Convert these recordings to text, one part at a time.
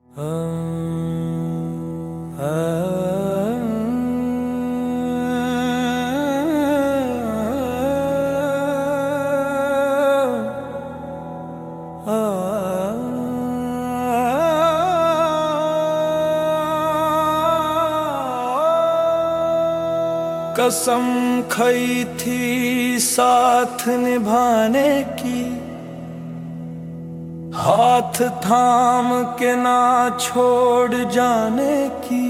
कसम खाई थी साथ निभाने की, हाथ थाम के ना छोड़ जाने की,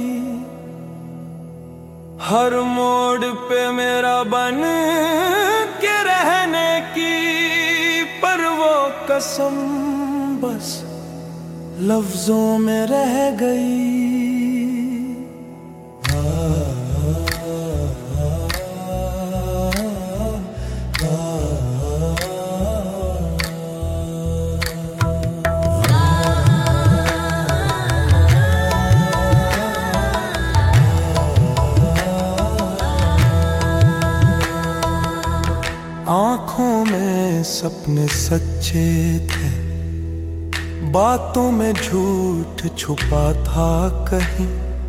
हर मोड़ पे मेरा बन के रहने की, पर वो कसम बस लफ्जों में रह गई। आँखों में सपने सच्चे थे, बातों में झूठ छुपा था कहीं।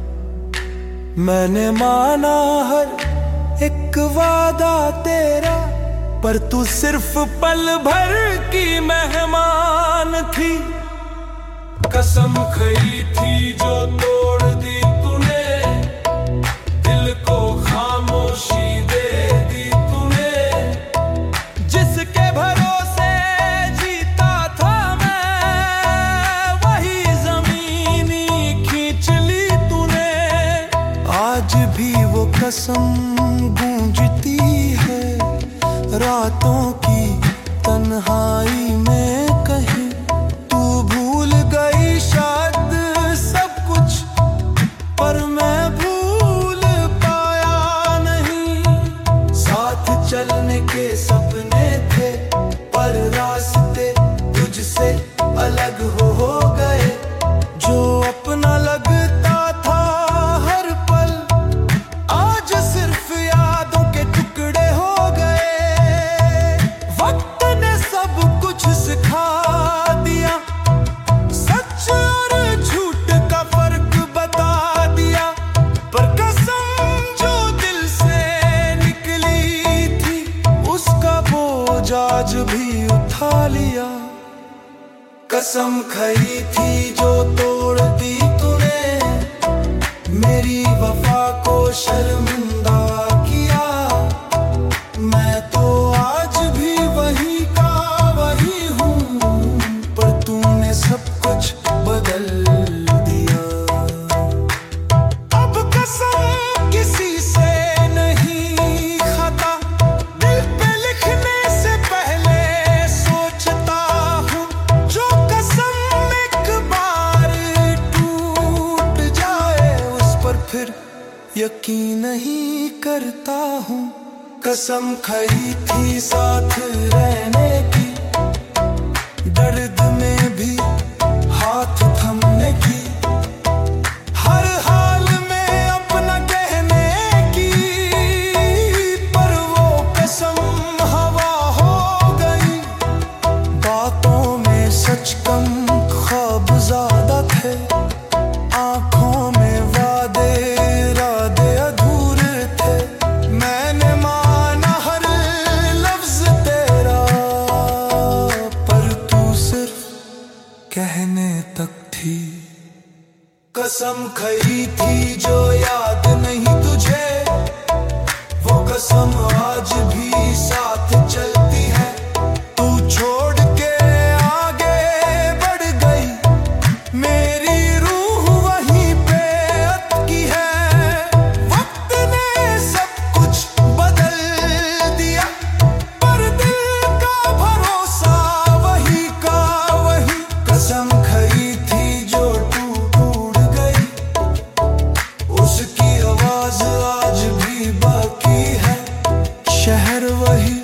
मैंने माना हर एक वादा तेरा, पर तू सिर्फ पल भर की मेहमान थी। कसम खाई थी जो तोड़ दी तूने, दिल को खामोशी दे दी तूने। जिसके भरोसे जीता था मैं, वही जमीनी खींच ली तूने। आज भी वो कसम गूंजती है रातों की तन्हाई में कहीं। तू भूल गई शायद सब कुछ, पर मैं भूल पाया नहीं। साथ चलने के सपने थे, पर रास्ते तुझसे अलग हो गए। जो अपना लगता था हर पल, आज सिर्फ यादों के टुकड़े हो गए। वक्त ने सब कुछ सिखा दिया, सच और झूठ का फर्क बता दिया। पर कसम जो दिल से निकली थी, उसका बोझ आज भी उठा लिया। कसम खाई थी जो तोड़ दी तूने, मेरी वफा को शर्मिंदा किया। मैं तो आज भी वही का वही हूँ, पर तूने सब कुछ बदल दिया। अब कसम किसी से नहीं खाता, दिल पे लिखने से पहले सोचता हूँ। जो कसम एक बार टूट जाए, उस पर फिर यकीन नहीं करता हूँ। कसम खाई थी साथ रहने की, दर्द में भी हाथ थमने की, हर हाल में अपना कहने की। पर वो कसम हवा हो गई, बातों में सच कम ख्वाब ज्यादा थे। आंखों में वादे इरादे अधूरे थे। मैंने माना हर लफ्ज तेरा, पर तू सिर्फ कहने तक थी। कसम खाई थी जो याद नहीं तुझे, वो कसम आज भी साथ चलती है। तू छोड़ के आगे बढ़ गई, मेरी रूह वहीं पे अटकी है। वक्त ने सब कुछ बदल दिया, पर दिल का भरोसा वही का वही। कसम खाई थी जो टूट गई, उसकी आवाज आज भी बाकी है। शहर वही,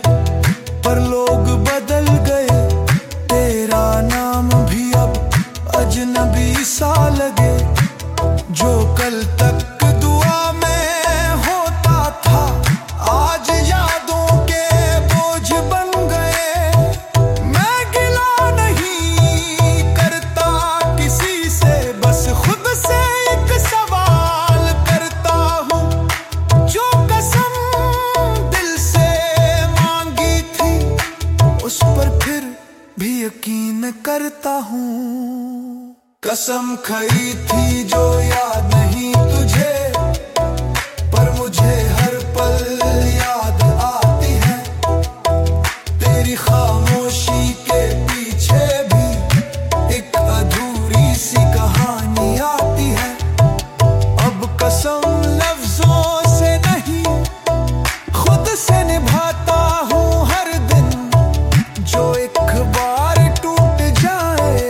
कसम खाई थी जो याद नहीं तुझे, पर मुझे हर पल याद आती है। तेरी खामोशी के पीछे भी एक अधूरी सी कहानी आती है। अब कसम लफ्जों से नहीं, खुद से निभाता हूँ हर दिन, जो एक बार टूट जाए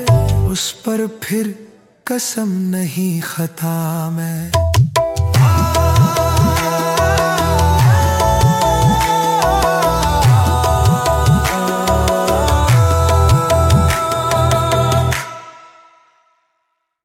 उस पर फिर कसम नहीं खाता मैं।